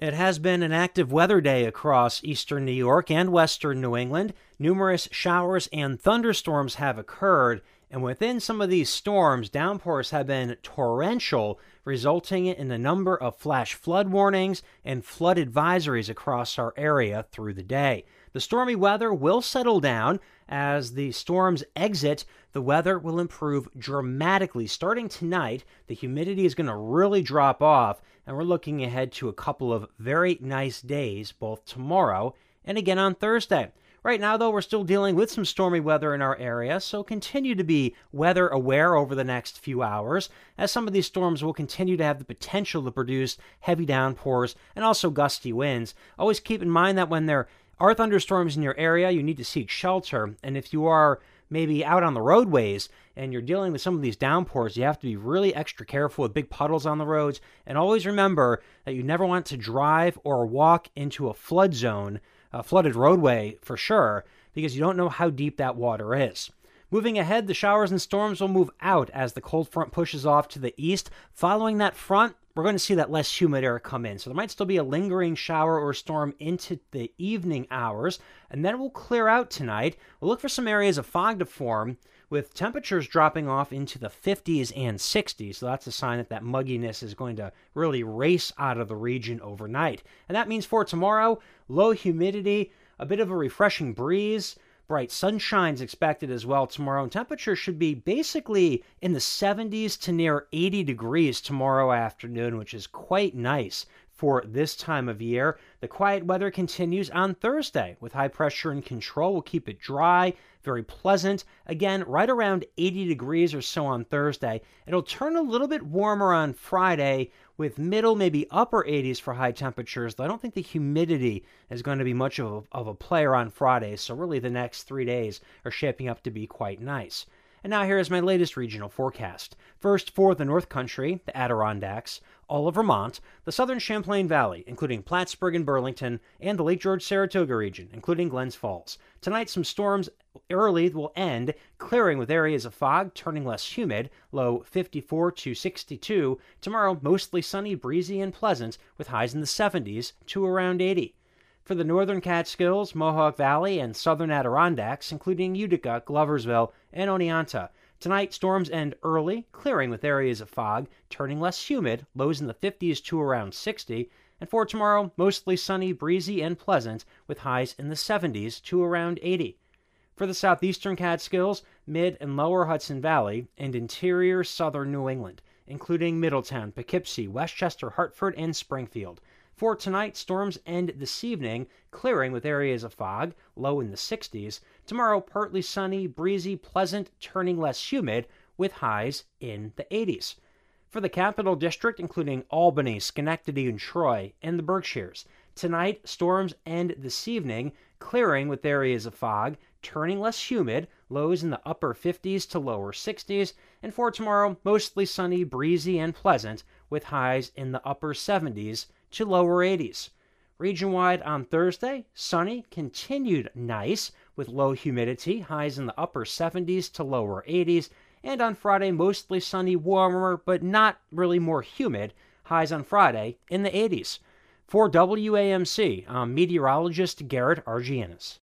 It has been an active weather day across eastern New York and western New England. Numerous showers and thunderstorms have occurred, and within some of these storms, downpours have been torrential, resulting in a number of flash flood warnings and flood advisories across our area through the day. The stormy weather will settle down. As the storms exit, the weather will improve dramatically. Starting tonight, the humidity is going to really drop off, and we're looking ahead to a couple of very nice days, both tomorrow and again on Thursday. Right now, though, we're still dealing with some stormy weather in our area, so continue to be weather aware over the next few hours, as some of these storms will continue to have the potential to produce heavy downpours and also gusty winds. Always keep in mind that when there are thunderstorms in your area, you need to seek shelter, and if you are maybe out on the roadways and you're dealing with some of these downpours, you have to be really extra careful with big puddles on the roads, and always remember that you never want to drive or walk into a flood zone, a flooded roadway for sure, because you don't know how deep that water is. Moving ahead, the showers and storms will move out as the cold front pushes off to the east. Following that front, we're going to see that less humid air come in. So there might still be a lingering shower or storm into the evening hours, and then it will clear out tonight. We'll look for some areas of fog to form, with temperatures dropping off into the 50s and 60s. So that's a sign that that mugginess is going to really race out of the region overnight. And that means for tomorrow, low humidity, a bit of a refreshing breeze, bright sunshine's expected as well tomorrow, and temperatures should be basically in the 70s to near 80 degrees tomorrow afternoon, which is quite nice for this time of year. The quiet weather continues on Thursday with high pressure in control. We'll keep it dry, very pleasant. Again, right around 80 degrees or so on Thursday. It'll turn a little bit warmer on Friday with middle, maybe upper 80s for high temperatures, though I don't think the humidity is going to be much of a player on Friday, so really the next 3 days are shaping up to be quite nice. And now here is my latest regional forecast. First, for the North Country, the Adirondacks, all of Vermont, the southern Champlain Valley, including Plattsburgh and Burlington, and the Lake George-Saratoga region, including Glens Falls. Tonight, some storms early will end, clearing with areas of fog, turning less humid, low 54 to 62. Tomorrow, mostly sunny, breezy, and pleasant, with highs in the 70s to around 80. For the northern Catskills, Mohawk Valley, and southern Adirondacks, including Utica, Gloversville, and Oneonta. Tonight, storms end early, clearing with areas of fog, turning less humid, lows in the 50s to around 60. And for tomorrow, mostly sunny, breezy, and pleasant, with highs in the 70s to around 80. For the southeastern Catskills, mid and lower Hudson Valley, and interior southern New England, including Middletown, Poughkeepsie, Westchester, Hartford, and Springfield. For tonight, storms end this evening, clearing with areas of fog, low in the 60s. Tomorrow, partly sunny, breezy, pleasant, turning less humid, with highs in the 80s. For the Capital District, including Albany, Schenectady, and Troy, and the Berkshires. Tonight, storms end this evening, clearing with areas of fog, turning less humid, lows in the upper 50s to lower 60s. And for tomorrow, mostly sunny, breezy, and pleasant, with highs in the upper 70s to lower 80s. Region-wide on Thursday, sunny, continued nice, with low humidity, highs in the upper 70s to lower 80s. And on Friday, mostly sunny, warmer, but not really more humid, highs on Friday in the 80s. For WAMC, I'm meteorologist Garrett Argianis.